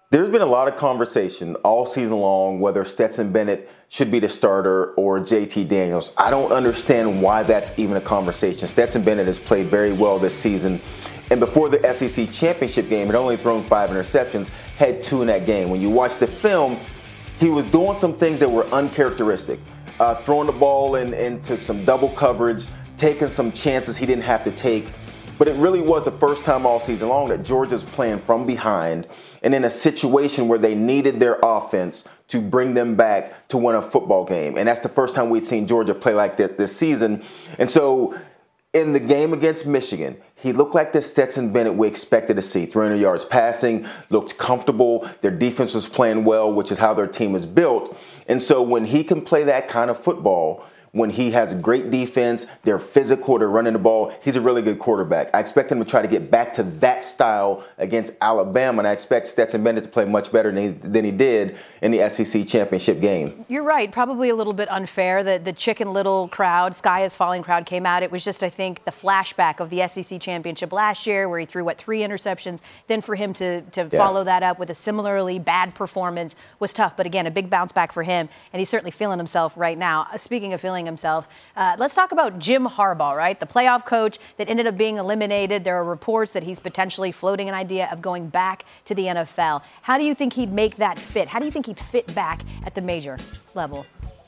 There's been a lot of conversation all season long whether Stetson Bennett should be the starter or J T Daniels. I don't understand why that's even a conversation. Stetson Bennett has played very well this season. And before the S E C championship game, had only thrown five interceptions, had two in that game. When you watch the film, he was doing some things that were uncharacteristic. Uh, throwing the ball in, into some double coverage, taking some chances he didn't have to take. But it really was the first time all season long that Georgia's playing from behind and in a situation where they needed their offense to bring them back to win a football game. And that's the first time we'd seen Georgia play like that this season. And so in the game against Michigan, he looked like the Stetson Bennett we expected to see. three hundred yards passing, looked comfortable. Their defense was playing well, which is how their team is built. And so when he can play that kind of football, when he has great defense, they're physical, they're running the ball, he's a really good quarterback. I expect him to try to get back to that style against Alabama, and I expect Stetson Bennett to play much better than he, than he did in the S E C championship game. You're right. Probably a little bit unfair that the Chicken Little crowd, Sky is Falling crowd came out. It was just, I think, the flashback of the S E C championship last year where he threw, what, three interceptions. Then for him to, to yeah. follow that up with a similarly bad performance was tough. But again, a big bounce back for him, and he's certainly feeling himself right now. Speaking of feeling himself, uh, let's talk about Jim Harbaugh, right? The playoff coach that ended up being eliminated. There are reports that he's potentially floating an idea of going back to the N F L. How do you think he'd make that fit? How do you think he'd fit back at the major level?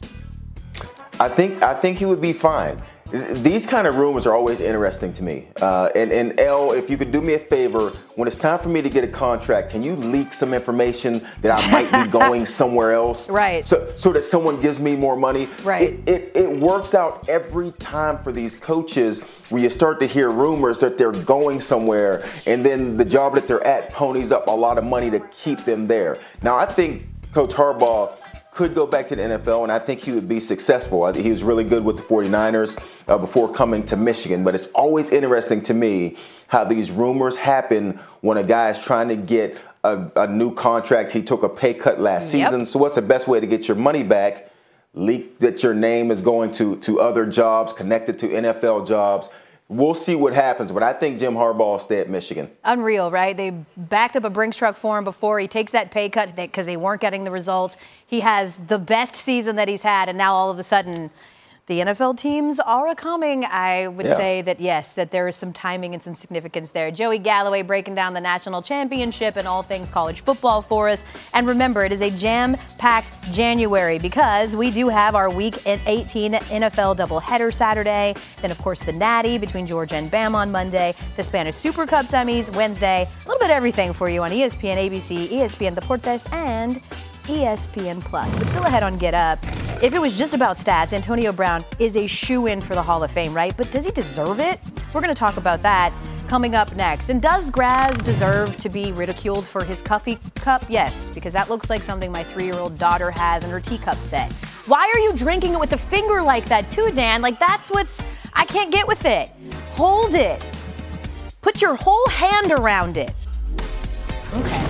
I think I think he would be fine. These kind of rumors are always interesting to me. Uh, and, and Elle, if you could do me a favor, when it's time for me to get a contract, can you leak some information that I might be going somewhere else? Right. So, so that someone gives me more money? Right. It, it, it works out every time for these coaches where you start to hear rumors that they're going somewhere, and then the job that they're at ponies up a lot of money to keep them there. Now, I think Coach Harbaugh could go back to the N F L, and I think he would be successful. I think he was really good with the forty-niners uh, before coming to Michigan. But it's always interesting to me how these rumors happen when a guy is trying to get a, a new contract. He took a pay cut last Yep. season. So what's the best way to get your money back? Leak that your name is going to, to other jobs, connected to N F L jobs. We'll see what happens, but I think Jim Harbaugh will stay at Michigan. Unreal, right? They backed up a Brinks truck for him before. He takes that pay cut because they weren't getting the results. He has the best season that he's had, and now all of a sudden the N F L teams are a-coming. I would Yeah. say that, yes, that there is some timing and some significance there. Joey Galloway breaking down the national championship and all things college football for us. And remember, it is a jam-packed January because we do have our Week eighteen N F L doubleheader Saturday. Then, of course, the Natty between Georgia and Bama on Monday. The Spanish Super Cup semis Wednesday. A little bit of everything for you on E S P N, A B C, E S P N Deportes, and E S P N Plus. But still ahead on Get Up. If it was just about stats, Antonio Brown is a shoo-in for the Hall of Fame, right? But does he deserve it? We're going to talk about that coming up next. And does Graz deserve to be ridiculed for his coffee cup? Yes, because that looks like something my three-year-old daughter has in her teacup set. Why are you drinking it with a finger like that too, Dan? Like, that's what's... I can't get with it. Hold it. Put your whole hand around it. Okay.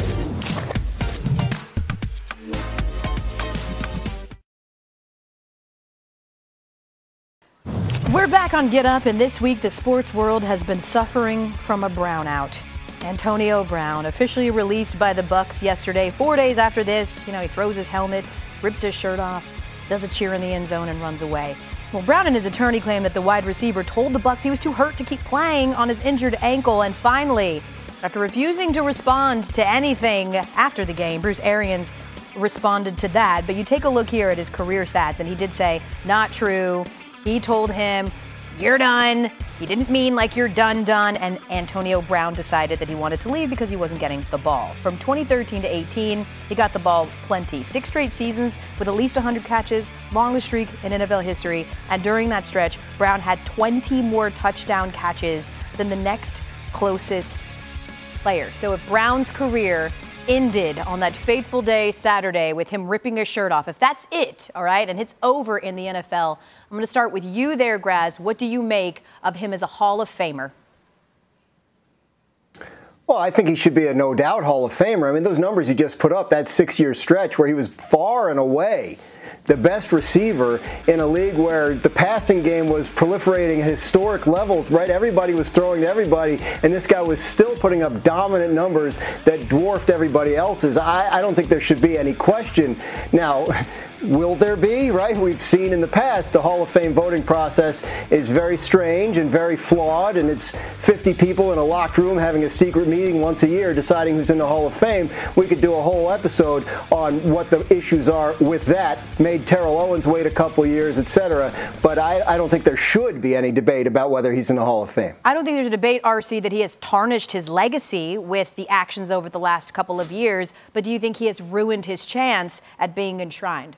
We're back on Get Up, and this week the sports world has been suffering from a brownout. Antonio Brown, officially released by the Bucs yesterday. Four days after this, you know, he throws his helmet, rips his shirt off, does a cheer in the end zone, and runs away. Well, Brown and his attorney claim that the wide receiver told the Bucs he was too hurt to keep playing on his injured ankle. And finally, after refusing to respond to anything after the game, Bruce Arians responded to that. But you take a look here at his career stats, and he did say, not true. He told him, you're done. He didn't mean like you're done, done. And Antonio Brown decided that he wanted to leave because he wasn't getting the ball. From twenty thirteen to eighteen, he got the ball plenty. Six straight seasons with at least one hundred catches, longest streak in N F L history. And during that stretch, Brown had twenty more touchdown catches than the next closest player. So if Brown's career ended on that fateful day Saturday with him ripping his shirt off, if that's it, all right, and it's over in the N F L, I'm going to start with you there, Graz. What do you make of him as a Hall of Famer? Well, I think he should be a no doubt Hall of Famer. I mean, those numbers you just put up, that six-year stretch where he was far and away the best receiver in a league where the passing game was proliferating at historic levels, right? Everybody was throwing to everybody, and this guy was still putting up dominant numbers that dwarfed everybody else's. I, I don't think there should be any question. Now, will there be, right? We've seen in the past the Hall of Fame voting process is very strange and very flawed, and it's fifty people in a locked room having a secret meeting once a year deciding who's in the Hall of Fame. We could do a whole episode on what the issues are with that. Made Terrell Owens wait a couple years, et cetera. But I, I don't think there should be any debate about whether he's in the Hall of Fame. I don't think there's a debate, R C, that he has tarnished his legacy with the actions over the last couple of years. But do you think he has ruined his chance at being enshrined?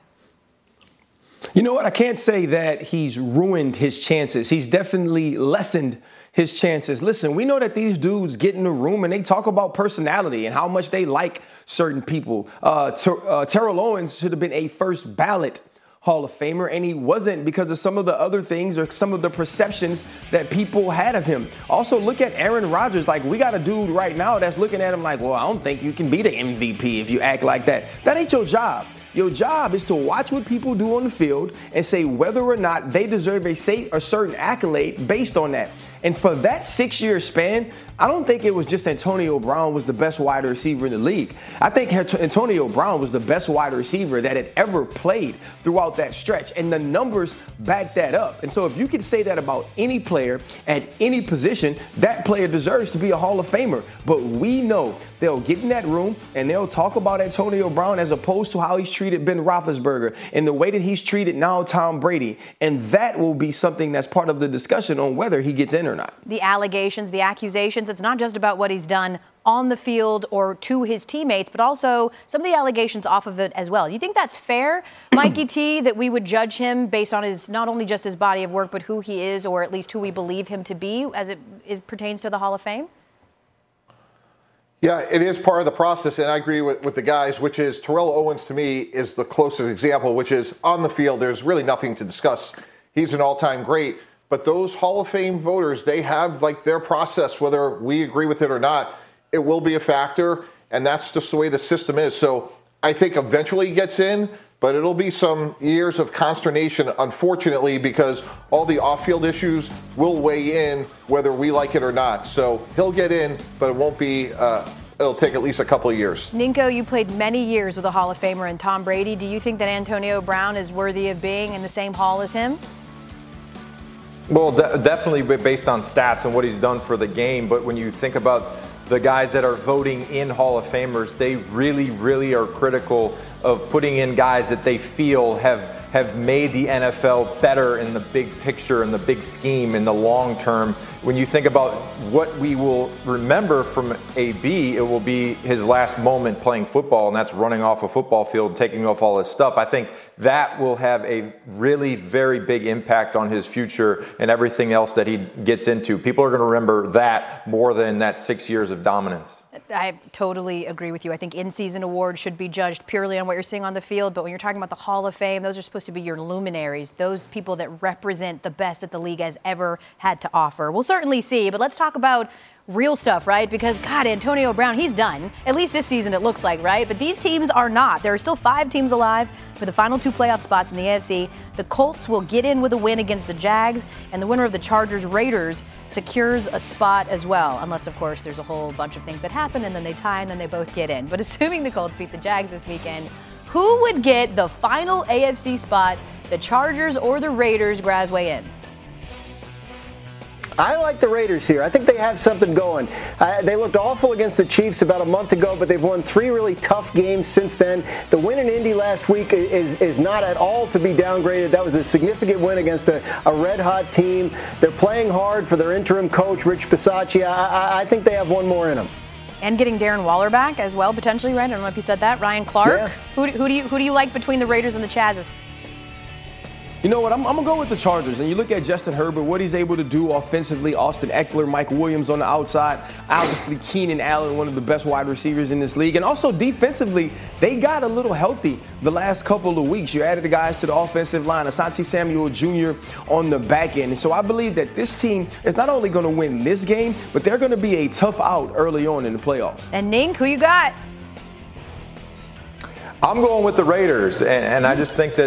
You know what? I can't say that he's ruined his chances. He's definitely lessened his chances. Listen, we know that these dudes get in the room and they talk about personality and how much they like certain people. Uh, Ter- uh, Terrell Owens should have been a first ballot Hall of Famer, and he wasn't because of some of the other things or some of the perceptions that people had of him. Also, look at Aaron Rodgers. Like, we got a dude right now that's looking at him like, well, I don't think you can be the M V P if you act like that. That ain't your job. Your job is to watch what people do on the field and say whether or not they deserve a, say, a certain accolade based on that. And for that six-year span, I don't think it was just Antonio Brown was the best wide receiver in the league. I think Antonio Brown was the best wide receiver that had ever played throughout that stretch, and the numbers back that up. And so if you could say that about any player at any position, that player deserves to be a Hall of Famer. But we know they'll get in that room and they'll talk about Antonio Brown as opposed to how he's treated Ben Roethlisberger and the way that he's treated now Tom Brady. And that will be something that's part of the discussion on whether he gets in or not. The allegations, the accusations, it's not just about what he's done on the field or to his teammates, but also some of the allegations off of it as well. Do you think that's fair, Mikey T, that we would judge him based on his, not only just his body of work, but who he is, or at least who we believe him to be as it is, pertains to the Hall of Fame? Yeah, it is part of the process, and I agree with, with the guys, which is Terrell Owens to me is the closest example, which is on the field, there's really nothing to discuss. He's an all-time great, but those Hall of Fame voters, they have like their process, whether we agree with it or not. It will be a factor, and that's just the way the system is. So I think eventually he gets in, but it'll be some years of consternation, unfortunately, because all the off-field issues will weigh in whether we like it or not. So he'll get in, but it won't be, uh, it'll take at least a couple of years. Ninko, you played many years with a Hall of Famer and Tom Brady. Do you think that Antonio Brown is worthy of being in the same hall as him? Well, de- definitely based on stats and what he's done for the game. But when you think about the guys that are voting in Hall of Famers, they really, really are critical of putting in guys that they feel have have made the N F L better in the big picture, in the big scheme, in the long term. When you think about what we will remember from A B, it will be his last moment playing football, and that's running off a football field, taking off all his stuff. I think that will have a really very big impact on his future and everything else that he gets into. People are going to remember that more than that six years of dominance. I totally agree with you. I think in-season awards should be judged purely on what you're seeing on the field. But when you're talking about the Hall of Fame, those are supposed to be your luminaries, those people that represent the best that the league has ever had to offer. We'll certainly see. But let's talk about real stuff, right? Because, God, Antonio Brown, he's done. At least this season it looks like, right? But these teams are not. There are still five teams alive for the final two playoff spots in the A F C. The Colts will get in with a win against the Jags, and the winner of the Chargers-Raiders secures a spot as well. Unless, of course, there's a whole bunch of things that happen, and then they tie, and then they both get in. But assuming the Colts beat the Jags this weekend, who would get the final A F C spot, the Chargers or the Raiders? Grasway in. I like the Raiders here. I think they have something going. Uh, they looked awful against the Chiefs about a month ago, but they've won three really tough games since then. The win in Indy last week is, is not at all to be downgraded. That was a significant win against a, a red-hot team. They're playing hard for their interim coach, Rich Bisaccia. I, I, I think they have one more in them. And getting Darren Waller back as well, potentially, right? I don't know if you said that. Ryan Clark. Yeah. Who, who do you who do you like between the Raiders and the Chazes? You know what? I'm, I'm going to go with the Chargers. And you look at Justin Herbert, what he's able to do offensively, Austin Eckler, Mike Williams on the outside, obviously Keenan Allen, one of the best wide receivers in this league. And also defensively, they got a little healthy the last couple of weeks. You added the guys to the offensive line, Asante Samuel Junior on the back end. And so I believe that this team is not only going to win this game, but they're going to be a tough out early on in the playoffs. And Nink, who you got? I'm going with the Raiders, and, and I just think that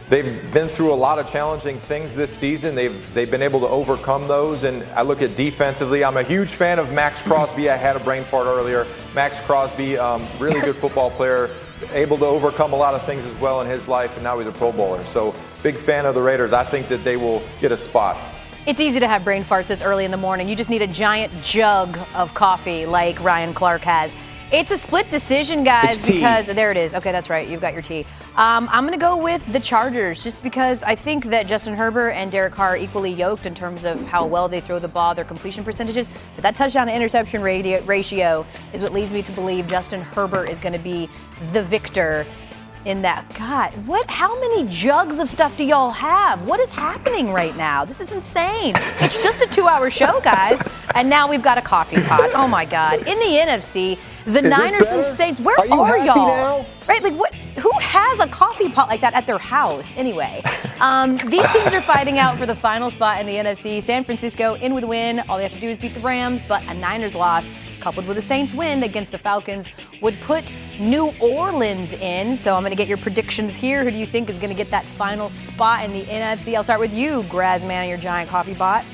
they've been through a lot of challenging things this season. They've they've been able to overcome those. And I look at defensively, I'm a huge fan of Max Crosby. I had a brain fart earlier. Max Crosby, um, really good football player, able to overcome a lot of things as well in his life, and now he's a Pro Bowler. So big fan of the Raiders. I think that they will get a spot. It's easy to have brain farts this early in the morning. You just need a giant jug of coffee like Ryan Clark has. It's a split decision, guys, It's tea. because there it is. Okay, that's right. You've got your tea. Um, I'm going to go with the Chargers just because I think that Justin Herbert and Derek Carr are equally yoked in terms of how well they throw the ball, their completion percentages. But that touchdown to interception radio, ratio is what leads me to believe Justin Herbert is going to be the victor in that. God, what? How many jugs of stuff do y'all have? What is happening right now? This is insane. It's just a two-hour show, guys, and now we've got a coffee pot. Oh my God! In the N F C, the Is this Niners and better? Saints. Where Are you are happy y'all? now? Right? Like what? Who has a coffee pot like that at their house? Anyway, um, these teams are fighting out for the final spot in the N F C. San Francisco in with a win. All they have to do is beat the Rams, but a Niners loss, coupled with a Saints win against the Falcons, would put New Orleans in. So I'm going to get your predictions here. Who do you think is going to get that final spot in the N F C? I'll start with you, Grazman, your giant coffee pot.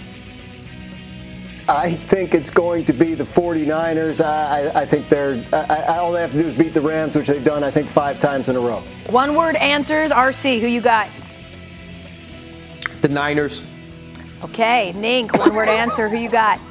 I think it's going to be the 49ers. I, I, I think they're. I, I, all they have to do is beat the Rams, which they've done, I think, five times in a row. One word answers. R C, who you got? The Niners. Okay, Nink, one word answer. Who you got?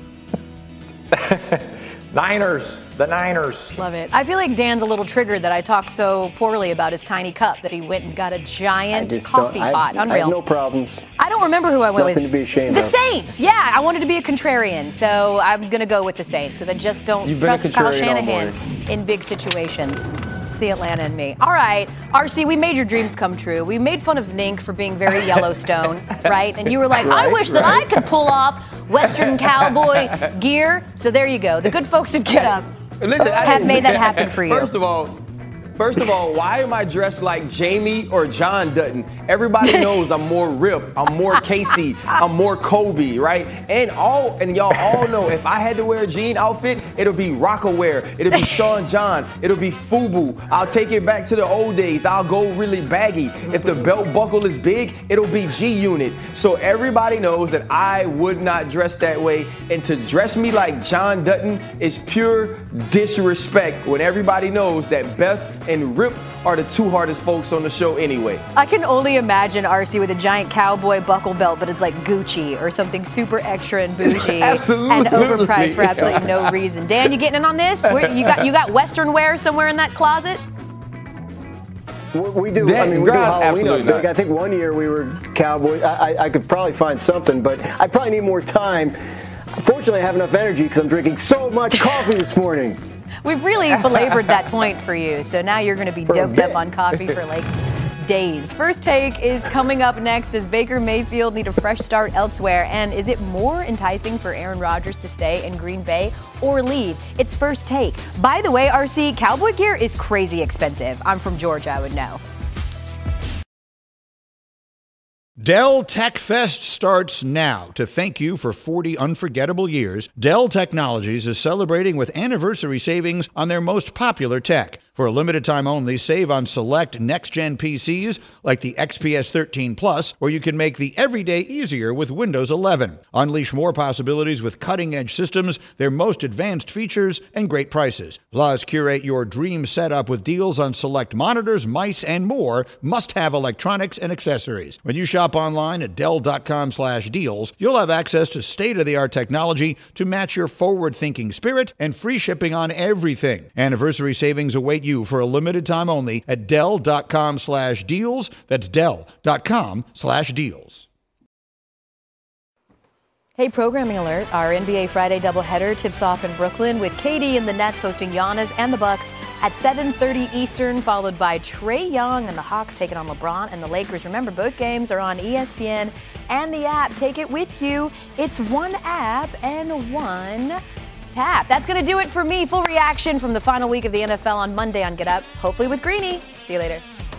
Niners. The Niners. Love it. I feel like Dan's a little triggered that I talked so poorly about his tiny cup that he went and got a giant coffee I, pot. I Unreal. have no problems. I don't remember who I went Nothing with. to be ashamed the of. Saints. Yeah, I wanted to be a contrarian, so I'm going to go with the Saints because I just don't You've been a trust Kyle contrarian all Shanahan in big situations. It's the Atlanta in me. All right, R C, we made your dreams come true. We made fun of Nink for being very Yellowstone, right? And you were like, I Right, wish that right. I could pull off Western cowboy gear. So there you go. The good folks at Get Up Listen, I have didn't- made that happen for you. First of all, first of all, why am I dressed like Jamie or John Dutton? Everybody knows I'm more Rip, I'm more Casey, I'm more Kobe, right? And all and y'all all know if I had to wear a jean outfit, it'll be Rockaware, it'll be Sean John, it'll be FUBU. I'll take it back to the old days. I'll go really baggy. If the belt buckle is big, it'll be G Unit. So everybody knows that I would not dress that way. And to dress me like John Dutton is pure disrespect when everybody knows that Beth and Rip are the two hardest folks on the show anyway. I can only imagine R C with a giant cowboy buckle belt, but it's like Gucci or something super extra and bougie Absolutely. and overpriced for absolutely no reason. Dan, you getting in on this? Where, you got you got Western wear somewhere in that closet? We, we do. Dan, I mean, we do God, Halloween absolutely up big. not. I think one year we were cowboys. I, I, I could probably find something, but I probably need more time. Fortunately, I have enough energy because I'm drinking so much coffee this morning. We've really belabored that point for you, so now you're going to be For a doped up bit. on coffee for like days. First Take is coming up next. Does Baker Mayfield need a fresh start elsewhere? And is it more enticing for Aaron Rodgers to stay in Green Bay or leave? It's First Take. By the way, R C, cowboy gear is crazy expensive. I'm from Georgia, I would know. Dell Tech Fest starts now. To thank you for forty unforgettable years, Dell Technologies is celebrating with anniversary savings on their most popular tech. For a limited time only, save on select next-gen P Cs like the X P S thirteen Plus, where you can make the everyday easier with Windows eleven. Unleash more possibilities with cutting-edge systems, their most advanced features, and great prices. Plus, curate your dream setup with deals on select monitors, mice, and more must-have electronics and accessories. When you shop online at Dell.com slash deals, you'll have access to state-of-the-art technology to match your forward-thinking spirit and free shipping on everything. Anniversary savings await you for a limited time only at Dell.com slash deals. That's Dell.com slash deals. Hey, programming alert. Our N B A Friday doubleheader tips off in Brooklyn with K D and the Nets hosting Giannis and the Bucks at seven thirty Eastern, followed by Trae Young and the Hawks taking on LeBron and the Lakers. Remember, both games are on E S P N and the app. Take it with you. It's one app and one tap. That's going to do it for me. Full reaction from the final week of the N F L on Monday on Get Up, hopefully with Greeny. See you later.